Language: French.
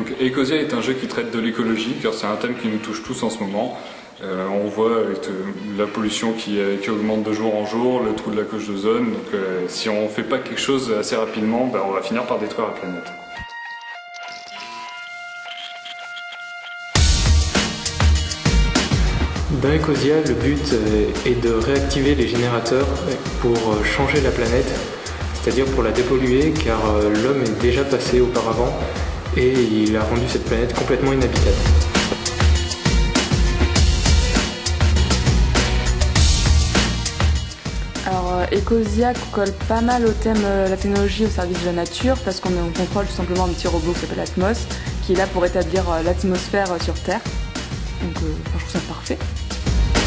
Donc Ecosia est un jeu qui traite de l'écologie, car c'est un thème qui nous touche tous en ce moment. On voit la pollution qui augmente de jour en jour, le trou de la couche d'ozone. Donc si on ne fait pas quelque chose assez rapidement, on va finir par détruire la planète. Dans Ecosia, le but est de réactiver les générateurs pour changer la planète, c'est-à-dire pour la dépolluer, car l'homme est déjà passé auparavant et il a rendu cette planète complètement inhabitable. Alors Ecosia colle pas mal au thème la technologie au service de la nature, parce qu'on contrôle tout simplement un petit robot qui s'appelle Atmos, qui est là pour établir l'atmosphère sur Terre. Donc je trouve ça parfait.